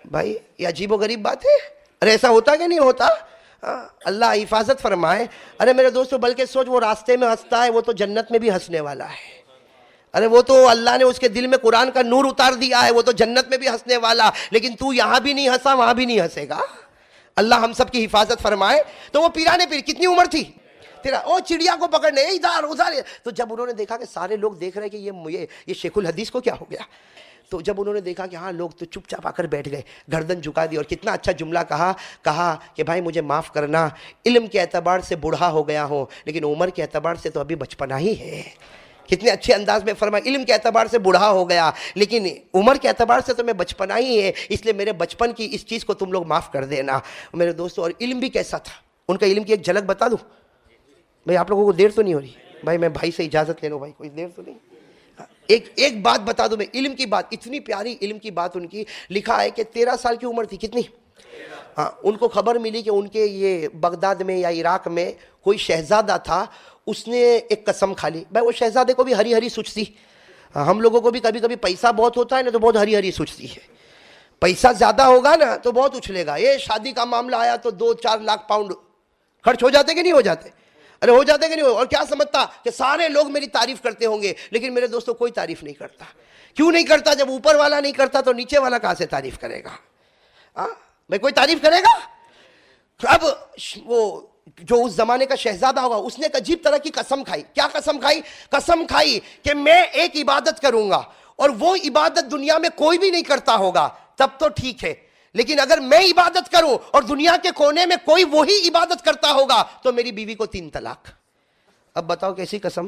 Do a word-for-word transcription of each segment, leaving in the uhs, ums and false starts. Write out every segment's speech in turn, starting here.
بھائی یہ عجیب و غریب بات ہے. ارے ایسا ہوتا کہ نہیں ہوتا؟ اللہ حفاظت فرمائے. ارے میرے دوستو بلکہ سوچ وہ راستے میں ہنستا ہے وہ تو جنت میں بھی ہنسنے والا ہے. ارے وہ تو اللہ نے اس کے دل میں قرآن کا نور اتار دیا ہے, وہ تو جنت میں بھی ہنسنے والا. لیکن تو یہاں بھی نہیں ہنسا وہاں بھی نہیں ہنسے گا. اللہ ہم سب کی حفاظت فرمائے. تو وہ پیرانے پیر کتنی عمر تھی تیرا؟ او چڑیا کو پکڑنے ادھر ادھر. تو جب انہوں نے دیکھا کہ سارے لوگ دیکھ رہے کہ یہ یہ شیخ الحدیث کو کیا ہو گیا, تو جب انہوں نے دیکھا کہ ہاں لوگ تو چپ چاپ آ کر بیٹھ گئے, گردن جھکا دی, اور کتنا اچھا جملہ کہا کہا کہ بھائی مجھے معاف کرنا, علم کے اعتبار سے بوڑھا ہو گیا ہوں لیکن عمر کے اعتبار سے تو ابھی بچپنا ہی ہے. کتنے اچھے انداز میں فرمایا, علم کے اعتبار سے بوڑھا ہو گیا لیکن عمر کے اعتبار سے تو میں بچپنا ہی ہے, اس لیے میرے بچپن کی اس چیز کو تم لوگ معاف کر دینا. میرے دوستو اور علم بھی کیسا تھا, ان کا علم کی ایک جھلک بتا دوں بھائی. آپ لوگوں کو دیر تو نہیں ہو رہی بھائی؟ میں بھائی سے اجازت لے لوں بھائی, کوئی دیر تو نہیں. ایک ایک بات بتا دوں میں, علم کی بات, اتنی پیاری علم کی بات ان کی. لکھا ہے کہ تیرہ سال کی عمر تھی. کتنی؟ ہاں, ان کو خبر ملی کہ ان کے یہ بغداد میں یا عراق میں کوئی شہزادہ تھا, اس نے ایک قسم کھا لی. بھائی وہ شہزادے کو بھی ہری ہری سوچتی, ہم لوگوں کو بھی کبھی کبھی پیسہ بہت ہوتا ہے نا تو بہت ہری ہری سوچتی ہے. پیسہ زیادہ ہوگا نا تو بہت اچھلے گا. یہ شادی کا معاملہ آیا تو دو چار لاکھ پاؤنڈ خرچ ہو جاتے کہ نہیں ہو جاتے؟ ارے ہو جاتے کہ نہیں ہو؟ اور کیا سمجھتا کہ سارے لوگ میری تعریف کرتے ہوں گے, لیکن میرے دوستوں کوئی تعریف نہیں کرتا. کیوں نہیں کرتا؟ جب اوپر والا نہیں کرتا تو نیچے والا کہاں سے تعریف کرے گا؟ ہاں بھائی کوئی تعریف کرے گا؟ اب وہ جو اس زمانے کا شہزادہ ہوگا اس نے ایک عجیب طرح کی قسم کھائی. کیا قسم کھائی؟ قسم کھائی کہ میں ایک عبادت کروں گا اور وہ عبادت دنیا میں کوئی بھی نہیں کرتا ہوگا تب تو ٹھیک ہے, لیکن اگر میں عبادت کروں اور دنیا کے کونے میں کوئی وہی عبادت کرتا ہوگا تو میری بیوی کو تین طلاق. اب بتاؤ کیسی قسم؟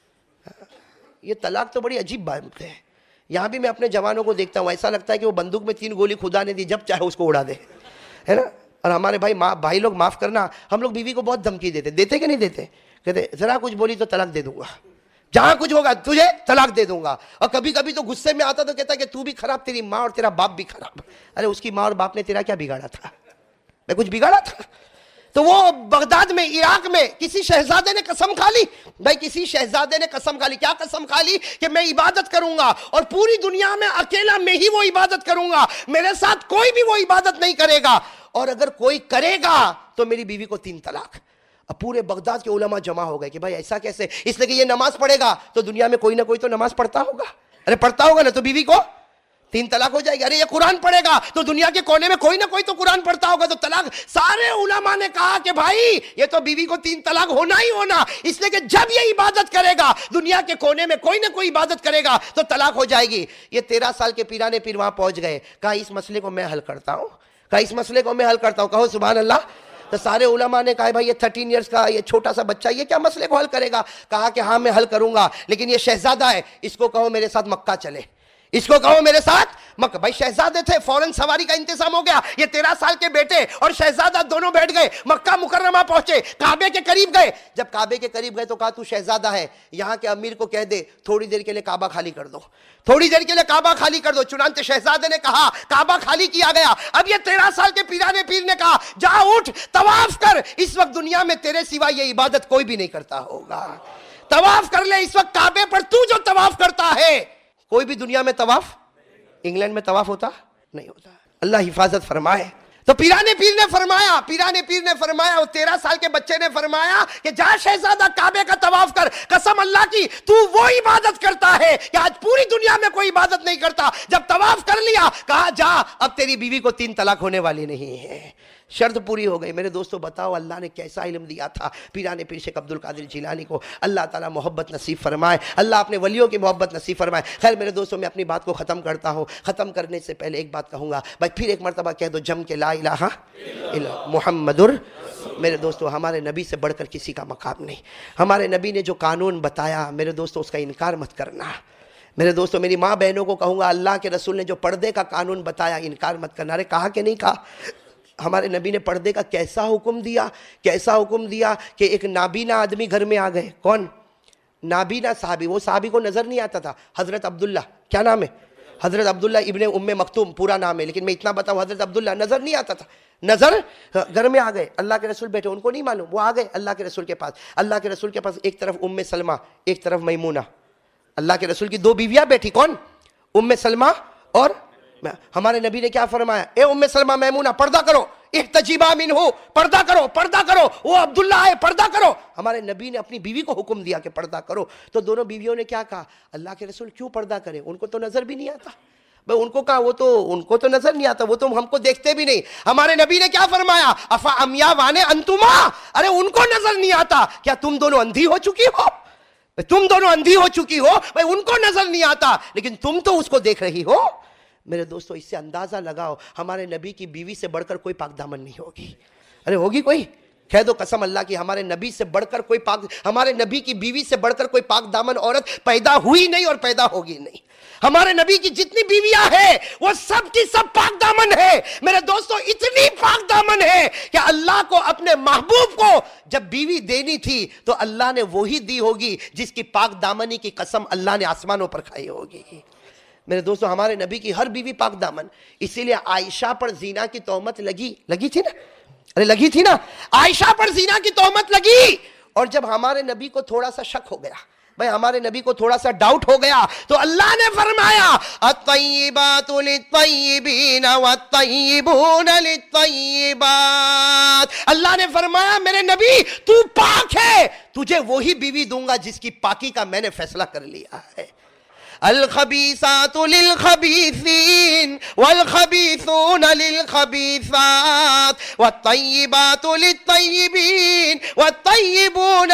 یہ طلاق تو بڑی عجیب بات ہے. یہاں بھی میں اپنے جوانوں کو دیکھتا ہوں, ایسا لگتا ہے کہ وہ بندوق میں تین گولی خدا نے دی, جب چاہے اس کو اڑا دے, ہے نا. اور ہمارے بھائی بھائی لوگ معاف کرنا, ہم لوگ بیوی کو بہت دھمکی دیتے. دیتے کہ نہیں دیتے؟ کہتے ذرا کچھ بولی تو طلاق دے دوں گا, جہاں کچھ ہوگا تجھے طلاق دے دوں گا. اور کبھی کبھی تو غصے میں آتا تو کہتا کہ تو بھی خراب, تیری ماں اور تیرا باپ بھی خراب. ارے اس کی ماں اور باپ نے تیرا کیا بگاڑا تھا؟ میں کچھ بگاڑا تھا؟ تو وہ بغداد میں عراق میں کسی شہزادے نے قسم کھا لی. بھائی کسی شہزادے نے قسم کھا لی. کیا قسم کھا لی؟ کہ میں عبادت کروں گا اور پوری دنیا میں اکیلا میں ہی وہ عبادت کروں گا, میرے ساتھ کوئی بھی وہ عبادت نہیں کرے گا, اور اگر کوئی کرے گا تو میری بیوی کو تین طلاق. اب پورے بغداد کے علماء جمع ہو گئے کہ بھائی ایسا کیسے؟ اس لیے کہ یہ نماز پڑھے گا تو دنیا میں کوئی نہ کوئی تو نماز پڑھتا ہوگا. ارے پڑھتا ہوگا نا, تو بیوی کو تین طلاق ہو جائے گی. ارے یہ قرآن پڑھے گا تو دنیا کے کونے میں کوئی نہ کوئی تو قرآن پڑھتا ہوگا تو طلاق. سارے علماء نے کہا کہ بھائی یہ تو بیوی کو تین طلاق ہونا ہی ہونا, اس لیے کہ جب یہ عبادت کرے گا دنیا کے کونے میں کوئی نہ کوئی عبادت کرے گا تو طلاق ہو جائے گی. یہ تیرہ سال کے پیرانے پیر وہاں پہنچ گئے. کہا اس مسئلے کو میں حل کرتا ہوں, کہا اس مسئلے کو میں حل کرتا ہوں. کہو سبحان اللہ. تو سارے علماء نے کہا بھائی یہ تھرٹین ایئرس کا یہ چھوٹا سا بچہ یہ کیا مسئلے کو حل کرے گا؟ کہا کہ ہاں میں حل کروں گا, لیکن یہ شہزادہ ہے, اس کو کہو میرے ساتھ مکہ چلے, اس کو کہو میرے ساتھ مکہ. بھائی شہزادے تھے, فوراً سواری کا انتظام ہو گیا. یہ تیرہ سال کے بیٹے اور شہزادہ دونوں بیٹھ گئے, مکہ مکرمہ پہنچے, کعبے کے قریب گئے. جب کعبے کے قریب گئے تو کہا تو شہزادہ ہے, یہاں کے امیر کو کہہ دے تھوڑی دیر کے لیے کعبہ خالی کر دو, تھوڑی دیر کے لیے کعبہ خالی کر دو. چنانچہ شہزادے نے کہا, کعبہ خالی کیا گیا. اب یہ تیرہ سال کے پیرانے پیر نے کہا جا اٹھ طواف کر, اس وقت دنیا میں تیرے سوا یہ عبادت کوئی بھی نہیں کرتا ہوگا. طواف کر لے اس وقت کعبے پر, تو جو طواف کرتا ہے کوئی بھی دنیا میں طواف, انگلینڈ میں طواف ہوتا نہیں ہوتا. اللہ حفاظت فرمائے. تو پیرانے پیر نے فرمایا, پیرانے پیر نے فرمایا, وہ تیرہ سال کے بچے نے فرمایا کہ جا شہزادہ کعبے کا طواف کر, قسم اللہ کی تو وہ عبادت کرتا ہے کہ آج پوری دنیا میں کوئی عبادت نہیں کرتا. جب طواف کر لیا کہا جا اب تیری بیوی کو تین طلاق ہونے والی نہیں ہے. شرط پوری ہو گئی. میرے دوستو بتاؤ اللہ نے کیسا علم دیا تھا پیرانے پیر شیخ عبد القادر جیلانی کو. اللہ تعالیٰ محبت نصیب فرمائے, اللہ اپنے ولیوں کی محبت نصیب فرمائے. خیر میرے دوستو میں اپنی بات کو ختم کرتا ہوں. ختم کرنے سے پہلے ایک بات کہوں گا بھائی, پھر ایک مرتبہ کہہ دو جم کے لا الہ الا محمد. میرے دوستو ہمارے نبی سے بڑھ کر کسی کا مقام نہیں. ہمارے نبی نے جو قانون بتایا میرے دوستو اس کا انکار مت کرنا. میرے دوستو میری ماں بہنوں کو کہوں گا اللہ کے رسول نے جو پردے کا قانون بتایا انکار مت کرنا. ارے کہا کہ نہیں کہا؟ ہمارے نبی نے پردے کا کیسا حکم دیا, کیسا حکم دیا کہ ایک نابینا آدمی گھر میں آ گئے. کون نابینا صحابی؟ وہ صحابی کو نظر نہیں آتا تھا, حضرت عبداللہ, کیا نام ہے؟ حضرت عبداللہ ابن ام مکتوم پورا نام ہے, لیکن میں اتنا بتاؤں حضرت عبداللہ نظر نہیں آتا تھا. نظر گھر میں آ گئے, اللہ کے رسول بیٹھے, ان کو نہیں معلوم, وہ آ گئے اللہ کے رسول کے پاس. اللہ کے رسول کے پاس ایک طرف ام سلمہ ایک طرف میمونہ, اللہ کے رسول کی دو بیویاں بیٹھی. کون؟ ام سلمہ اور ہمارے نبی نے کیا فرمایا؟ اے ام سلمہ میمونہ پردہ کرو، احتجبا منہ، پردہ کرو پردہ کرو، وہ عبداللہ ہے پردہ کرو۔ ہمارے نبی نے اپنی بیوی کو حکم دیا کہ پردہ کرو، تو دونوں بیویوں نے کیا کہا؟ اللہ کے رسول کیوں پردہ کریں؟ ان کو تو نظر بھی نہیں آتا۔ بھئی ان کو کہا وہ تو ان کو تو نظر نہیں آتا، وہ تو ہم کو دیکھتے بھی نہیں۔ ہمارے نبی نے کیا فرمایا؟ افا امیا وانے انتما، ارے ان کو نظر نہیں آتا، کیا تم دونوں اندھی ہو چکی ہو؟ تم دونوں اندھی ہو چکی ہو، بھئی ان کو نظر نہیں آتا لیکن تم تو اس کو دیکھ رہی ہو۔ میرے دوستو اس سے اندازہ لگاؤ ہمارے نبی کی بیوی سے بڑھ کر کوئی پاک دامن نہیں ہوگی۔ ارے ہوگی کوئی؟ کہہ دو قسم اللہ کی، ہمارے نبی سے بڑھ کر کوئی پاک، ہمارے نبی کی بیوی سے بڑھ کر کوئی پاک دامن عورت پیدا ہوئی نہیں اور پیدا ہوگی نہیں۔ ہمارے نبی کی جتنی بیویاں ہیں وہ سب کی سب پاک دامن ہے۔ میرے دوستو اتنی پاک دامن ہے کہ اللہ کو اپنے محبوب کو جب بیوی دینی تھی تو اللہ نے وہی دی ہوگی جس کی پاک دامنی کی قسم اللہ نے آسمانوں پر کھائی ہوگی۔ میرے دوستو ہمارے نبی کی ہر بیوی پاک دامن، اسی لیے عائشہ پر زنا کی تہمت لگی لگی تھی نا، ارے لگی تھی نا، عائشہ پر زنا کی تہمت لگی، اور جب ہمارے نبی کو تھوڑا سا شک ہو گیا، بھئی ہمارے نبی کو تھوڑا سا ڈاؤٹ ہو گیا، تو اللہ نے فرمایا الطیبات للطیبین والطیبون للطیبات۔ اللہ نے فرمایا میرے نبی تو پاک ہے، تجھے وہی بیوی دوں گا جس کی پاکی کا میں نے فیصلہ کر لیا ہے۔ الخبیثات للخبیثین والخبیثون للخبیثات والطیبات للطیبین والطیبون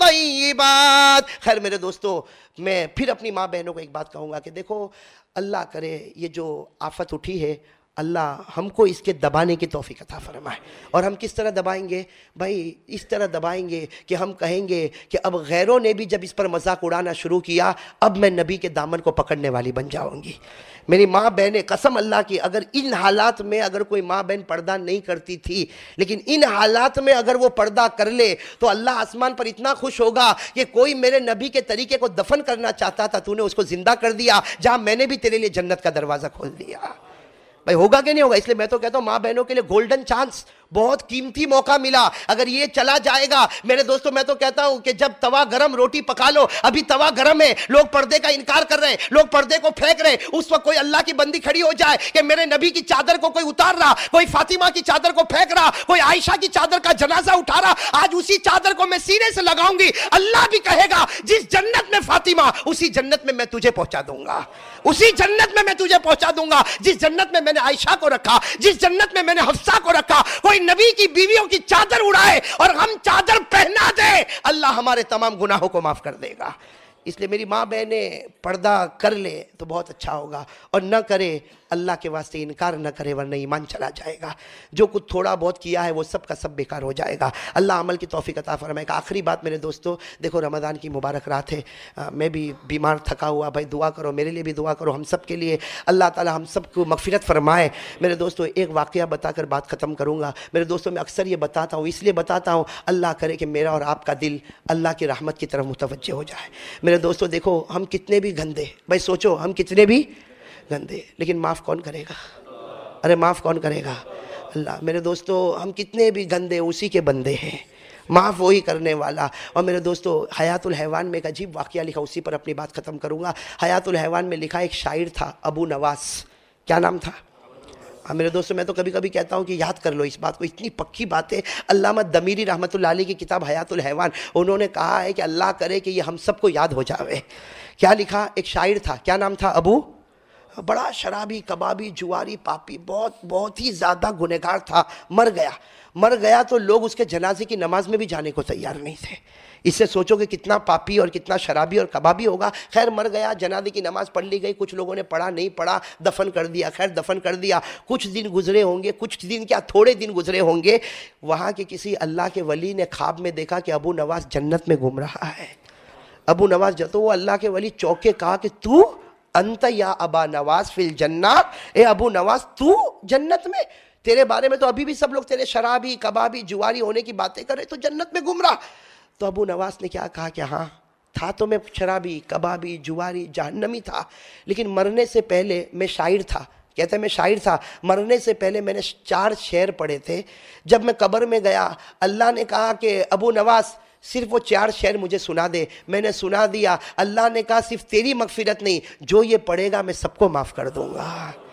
للطیبات۔ خیر میرے دوستو میں پھر اپنی ماں بہنوں کو ایک بات کہوں گا کہ دیکھو اللہ کرے یہ جو آفت اٹھی ہے اللہ ہم کو اس کے دبانے کی توفیق عطا فرمائے۔ اور ہم کس طرح دبائیں گے؟ بھائی اس طرح دبائیں گے کہ ہم کہیں گے کہ اب غیروں نے بھی جب اس پر مذاق اڑانا شروع کیا اب میں نبی کے دامن کو پکڑنے والی بن جاؤں گی۔ میری ماں بہنیں قسم اللہ کی، اگر ان حالات میں اگر کوئی ماں بہن پردہ نہیں کرتی تھی لیکن ان حالات میں اگر وہ پردہ کر لے تو اللہ آسمان پر اتنا خوش ہوگا کہ کوئی میرے نبی کے طریقے کو دفن کرنا چاہتا تھا تو نے اس کو زندہ کر دیا، جہاں میں نے بھی تیرے لیے جنت کا دروازہ کھول دیا۔ بھائی ہوگا کہ نہیں ہوگا؟ اس لیے میں تو کہتا ہوں ماں بہنوں کے لیے گولڈن چانس، بہت قیمتی موقع ملا، اگر یہ چلا جائے گا میرے دوستوں میں تو کہتا ہوں کہ جب توا گرم روٹی پکا لو، ابھی توا گرم ہے، لوگ پردے کا انکار کر رہے ہیں، لوگ پردے کو پھینک رہے ہیں، اس وقت کوئی اللہ کی بندی کھڑی ہو جائے کہ میرے نبی کی چادر کو کوئی اتار رہا، کوئی فاطمہ کی چادر کو پھینک رہا، کوئی عائشہ کی چادر کا جنازہ اٹھا رہا، آج اسی چادر کو میں سینے سے لگاؤں گی، اللہ بھی کہے گا جس جنت میں فاطمہ اسی جنت میں میں تجھے پہنچا دوں گا، اسی جنت میں میں تجھے پہنچا دوں گا، جس جنت میں میں نے عائشہ کو رکھا، جس جنت میں میں نے حفصہ کو رکھا۔ کوئی نبی کی بیویوں کی چادر اڑائے اور ہم چادر پہنا دے، اللہ ہمارے تمام گناہوں کو معاف کر دے گا۔ اس لیے میری ماں بہنیں پردہ کر لے تو بہت اچھا ہوگا، اور نہ کرے اللہ کے واسطے انکار نہ کرے ورنہ ایمان چلا جائے گا۔ جو کچھ تھوڑا بہت کیا ہے وہ سب کا سب بیکار ہو جائے گا۔ اللہ عمل کی توفیق عطا فرمائے گا۔ آخری بات میرے دوستو، دیکھو رمضان کی مبارک رات ہے، میں بھی بیمار تھکا ہوا، بھائی دعا کرو، میرے لیے بھی دعا کرو، ہم سب کے لیے اللہ تعالی ہم سب کو مغفرت فرمائے۔ میرے دوستو ایک واقعہ بتا کر بات ختم کروں گا۔ میرے دوستو میں اکثر یہ بتاتا ہوں، اس لیے بتاتا ہوں اللہ کرے کہ میرا اور آپ کا دل اللہ کی رحمت کی طرف متوجہ ہو جائے۔ میرے دوستو دیکھو ہم کتنے بھی گندے، بھائی سوچو ہم کتنے بھی گندے، لیکن معاف کون کرے گا؟ ارے معاف کون کرے گا؟ اللہ۔ میرے دوستو ہم کتنے بھی گندے اسی کے بندے ہیں، معاف وہی کرنے والا۔ اور میرے دوستو حیات الحیوان میں ایک عجیب واقعہ لکھا، اسی پر اپنی بات ختم کروں گا۔ حیات الحیوان میں لکھا ایک شاعر تھا ابو نواس، کیا نام تھا؟ میرے دوستو میں تو کبھی کبھی کہتا ہوں کہ یاد کر لو اس بات کو، اتنی پکی بات ہے۔ علامہ دمیری رحمۃ اللہ علیہ کی کتاب حیات الحیوان، انہوں نے کہا ہے کہ اللہ کرے کہ یہ ہم سب کو یاد ہو جاوے۔ کیا لکھا؟ ایک شاعر تھا، کیا نام تھا؟ ابو، بڑا شرابی، کبابی، جواری، پاپی، بہت بہت ہی زیادہ گنہگار تھا، مر گیا۔ مر گیا تو لوگ اس کے جنازے کی نماز میں بھی جانے کو تیار نہیں تھے۔ اس سے سوچو کہ کتنا پاپی اور کتنا شرابی اور کبابی ہوگا۔ خیر مر گیا، جنازے کی نماز پڑھ لی گئی، کچھ لوگوں نے پڑھا، نہیں پڑھا، دفن کر دیا۔ خیر دفن کر دیا، کچھ دن گزرے ہوں گے، کچھ دن کیا تھوڑے دن گزرے ہوں گے، وہاں کے کسی اللہ کے ولی نے خواب میں دیکھا کہ ابو نواس جنت میں گھوم رہا ہے۔ ابو نواس جو تو وہ اللہ کے ولی چوکے، کہا کہ تو انت یا ابا نواس فی الجنہ، اے ابو نواس تو جنت میں؟ تیرے بارے میں تو ابھی بھی سب لوگ تیرے شرابی، کبابی، جواری ہونے کی باتیں کر رہے، تو جنت میں گھوم رہا۔ تو ابو نواس نے کیا کہا کہ ہاں تھا تو میں شرابی، کبابی، جواری، جہنمی تھا، لیکن مرنے سے پہلے میں شاعر تھا۔ کہتے ہیں میں شاعر تھا، مرنے سے پہلے میں نے چار شعر پڑھے تھے۔ جب میں قبر میں گیا اللہ نے کہا کہ ابو نواس صرف وہ چار شعر مجھے سنا دے۔ میں نے سنا دیا، اللہ نے کہا صرف تیری مغفرت نہیں، جو یہ پڑھے گا میں سب کو معاف کر دوں گا۔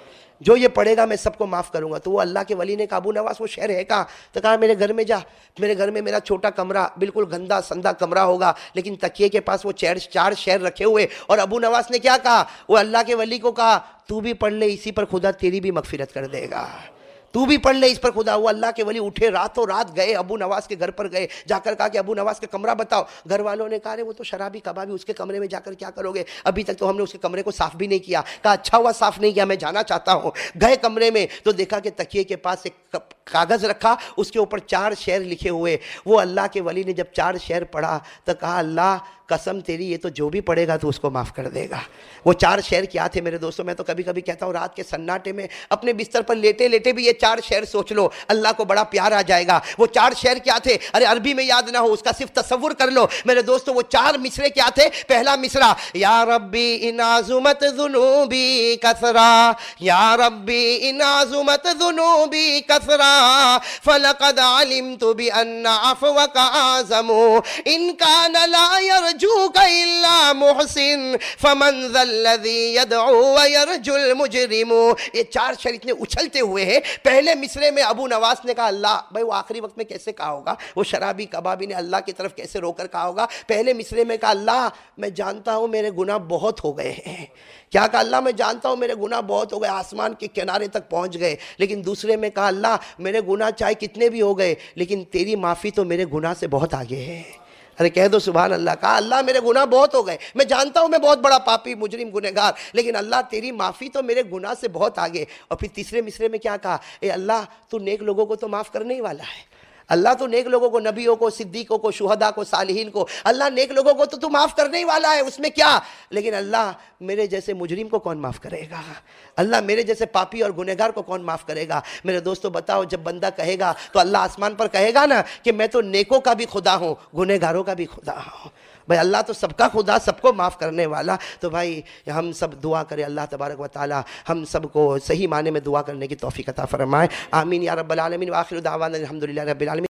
جو یہ پڑھے گا میں سب کو معاف کروں گا. تو وہ اللہ کے ولی نے کہا ابو نواس وہ شعر ہے کہاں؟ تو کہا میرے گھر میں جا, میرے گھر میں میرا چھوٹا کمرہ, بالکل گندا سندا کمرہ ہوگا, لیکن تکیے کے پاس وہ چار چار شعر رکھے ہوئے. اور ابو نواس نے کیا کہا؟ وہ اللہ کے ولی کو کہا تو بھی پڑھ لے, اسی پر خدا تیری بھی مغفرت کر دے گا, تو بھی پڑھ لے اس پر خدا. وہ اللہ کے ولی اٹھے, راتوں رات گئے ابو نواس کے گھر پر گئے, جا کر کہا کہ ابو نواس کا کمرہ بتاؤ. گھر والوں نے کہا رے وہ تو شرابی کبابی, اس کے کمرے میں جا کر کیا کرو گے, ابھی تک تو ہم نے اس کے کمرے کو صاف بھی نہیں کیا. کہا اچھا ہوا صاف نہیں کیا, میں جانا چاہتا ہوں. گئے کمرے میں تو دیکھا کہ تکیے کے پاس ایک کاغذ رکھا, اس کے اوپر چار شعر لکھے ہوئے. وہ اللہ کے ولی نے جب چار شعر پڑھا تو کہا اللہ قسم تیری, یہ تو جو بھی پڑھے گا تو اس کو معاف کر دے گا. وہ چار شعر کیا تھے میرے دوستوں؟ میں تو کبھی کبھی کہتا ہوں رات کے سناٹے میں اپنے بستر پر لیٹے لیٹے بھی یہ چار شعر سوچ لو, اللہ کو بڑا پیار آ جائے گا. وہ چار شعر کیا تھے؟ ارے عربی میں یاد نہ ہو, اس کا صرف تصور کر لو میرے دوستوں. وہ چار مصرے کیا تھے؟ پہلا مصرع یا ربی ان عظمت ذنوبی کثرا, یا ربی ان عظمت ذنوبی کثرا فلقد علمت بان عفوک اعظم ان کان لا یرجوک الا محسن فمن ذا الذی یدعو ویرجو المجرم. یہ چار شعر اتنے اچھلتے ہوئے ہیں. پہلے مصرے میں ابو نواس نے کہا اللہ, بھائی وہ آخری وقت میں کیسے کہا ہوگا, وہ شرابی کبابی نے اللہ کی طرف کیسے رو کر کہا ہوگا. پہلے مصرے میں کہا اللہ میں جانتا ہوں میرے گناہ بہت ہو گئے ہیں. کیا کہا؟ اللہ میں جانتا ہوں میرے گناہ بہت ہو گئے, آسمان کے کنارے تک پہنچ گئے. لیکن دوسرے میں کہا اللہ میرے گناہ چاہے کتنے بھی ہو گئے, لیکن تیری معافی تو میرے گناہ سے بہت آگے ہے. ارے کہہ دو سبحان اللہ. کہا اللہ میرے گناہ بہت ہو گئے, میں جانتا ہوں میں بہت بڑا پاپی مجرم گنہگار, لیکن اللہ تیری معافی تو میرے گناہ سے بہت آگے. اور پھر تیسرے مصرے میں کیا کہا؟ اے اللہ تو نیک لوگوں کو تو معاف کرنے ہی والا ہے. اللہ تو نیک لوگوں کو, نبیوں کو, صدیقوں کو, شہداء کو, صالحین کو, اللہ نیک لوگوں کو تو تو معاف کرنے ہی والا ہے, اس میں کیا. لیکن اللہ میرے جیسے مجرم کو کون معاف کرے گا؟ اللہ میرے جیسے پاپی اور گنہگار کو کون معاف کرے گا؟ میرے دوستو بتاؤ, جب بندہ کہے گا تو اللہ آسمان پر کہے گا نا کہ میں تو نیکوں کا بھی خدا ہوں, گنہگاروں کا بھی خدا ہوں. بھائی اللہ تو سب کا خدا, سب کو معاف کرنے والا. تو بھائی ہم سب دعا کریں اللہ تبارک و تعالی ہم سب کو صحیح معنی میں دعا کرنے کی توفیق عطا فرمائے. آمین یا رب العالمین. وآخر دعوانا الحمدللہ رب العالمین.